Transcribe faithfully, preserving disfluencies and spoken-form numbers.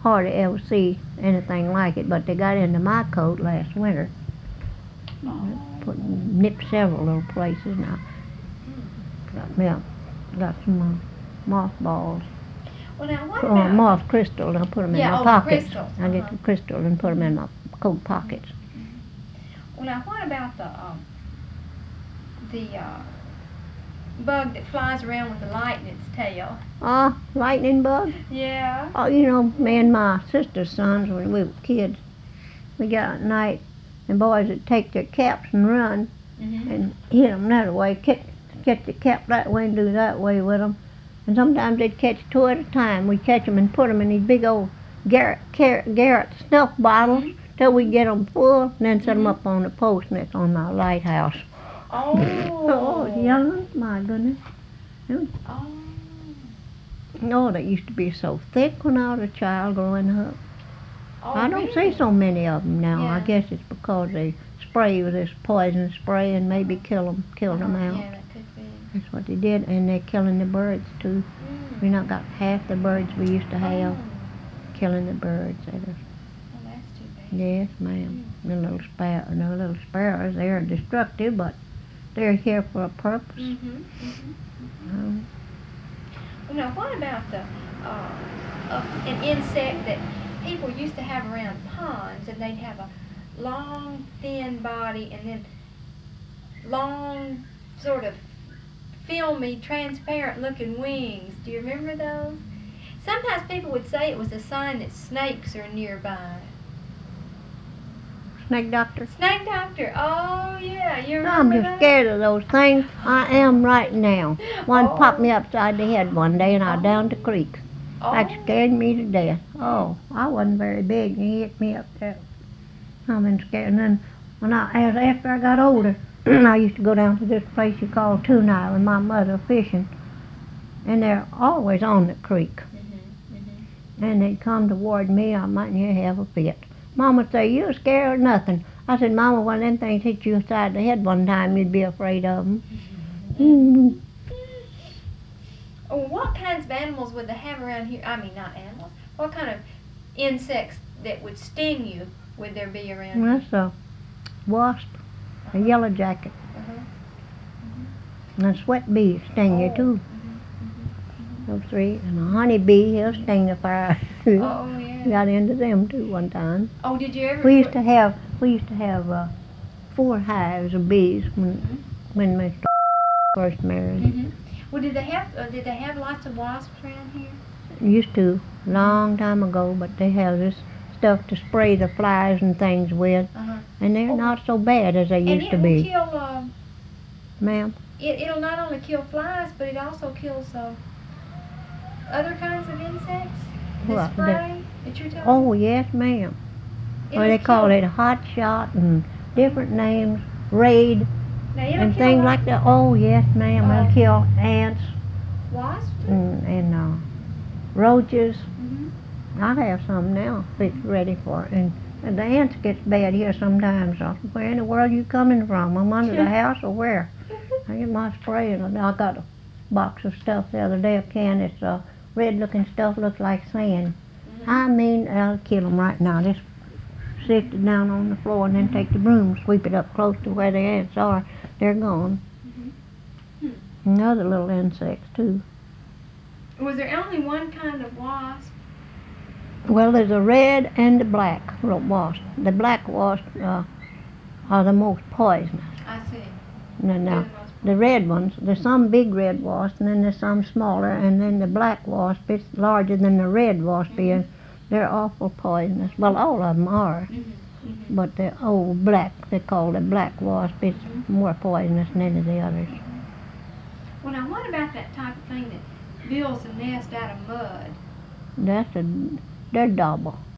hardly ever see anything like it, but they got into my coat last winter. Oh. Put, nipped several little places now. Got, yeah, got some uh, mothballs. Well, now what Uh, about moth crystals, I put them in Yeah, my oh, the pockets. crystals, I get uh-huh. the crystals and put them in my coat pockets. Well, now what about the um, the uh, bug that flies around with the light in its tail? Ah, uh, lightning bug? Yeah. Oh, you know, me and my sister's sons, when we were kids, we got at night, and boys would take their caps and run, Mm-hmm. and hit them that way, catch, catch the cap that way and do that way with them. And sometimes they'd catch two at a time. We'd catch them and put them in these big old Garrett, Garrett, Garrett snuff bottles Mm-hmm. till we get them full, and then set them Mm-hmm. up on the post next on my lighthouse. Oh. Oh, young, my goodness. Oh. Oh, they used to be so thick when I was a child growing up. Oh, I don't really? see so many of them now. I Yeah. guess it's because they spray with this poison spray and maybe kill them, killed them Uh-huh. out. Yeah, that could be. That's what they did, and they're killing the birds too. Mm. We not got half the birds we used to have. Oh. Killing the birds. They just, Well, that's too bad. yes, ma'am. Mm. The little sparrow, the little sparrows, they're destructive, but they're here for a purpose. Mm-hmm. Mm-hmm. Um, Well, now what about the uh, uh, an insect that people used to have around ponds, and they'd have a long, thin body, and then long, sort of filmy, transparent-looking wings. Do you remember those? Sometimes people would say it was a sign that snakes are nearby. snake doctor. Snake doctor. Oh yeah, you remember I'm just that? scared of those things. I am right now. One Oh. popped me upside the head one day, and I was down the creek. Oh. That scared me to death. Oh, I wasn't very big, and he hit me up there. I've been scared. And then when I, as after I got older, I used to go down to this place you call Tunai with my mother fishing, and they're always on the creek. Mm-hmm. Mm-hmm. And they'd come toward me, I might near have a fit. Mama would say, "You scared of nothing." I said, "Mama, when them things hit you upside the head one time, you'd be afraid of them." Mm-hmm. Oh, what kinds of animals would they have around here? I mean, not animals. What kind of insects that would sting you would there be around here? That's a wasp, a yellow jacket, Uh-huh. and a sweat bee sting you Oh. too. Those three, and a honey bee, he'll sting the fire. Oh, yeah. Got into them too one time. Oh, did you ever? We used to have, we used to have uh, four hives of bees when when Mister first married. Mm-hmm. Well, did they have? Uh, did they have lots of wasps around here? Used to, long time ago, but they have this stuff to spray the flies and things with, Uh-huh. and they're Oh. not so bad as they And used it to will be, kill. Um, ma'am. it it'll not only kill flies, but it also kills uh, other kinds of insects. The What, the- spray that you're talking. Oh yes, ma'am. It'll Well, they call kill- it hot shot and different names, raid Now, it'll and kill things what? like that. Oh yes, ma'am. Oh. They'll kill ants Wasps. and, and uh, roaches. Mm-hmm. I have some now fixed ready for it. And, and the ants gets bad here sometimes. So where in the world you coming from? I'm under the house or where? I get my spray and I got a box of stuff the other day, a can. It's uh, red looking stuff, looks like sand. Mm-hmm. I mean, I'll kill them right now. Just sift it down on the floor and then take the broom, sweep it up close to where the ants are. They're gone. Mm-hmm. And other little insects too. Was there only one kind of wasp? Well, there's a red and a black wasp. The black wasp uh, are the most poisonous. I see. No, They're no. the most- The red ones, there's some big red wasps, and then there's some smaller, and then the black wasp, it's larger than the red wasp is. They're awful poisonous. Well, all of them are, Mhm, mhm. but the old black, they call the black wasp, it's more poisonous than any of the others. Well, now what about that type of thing that builds a nest out of mud? That's a, they're double.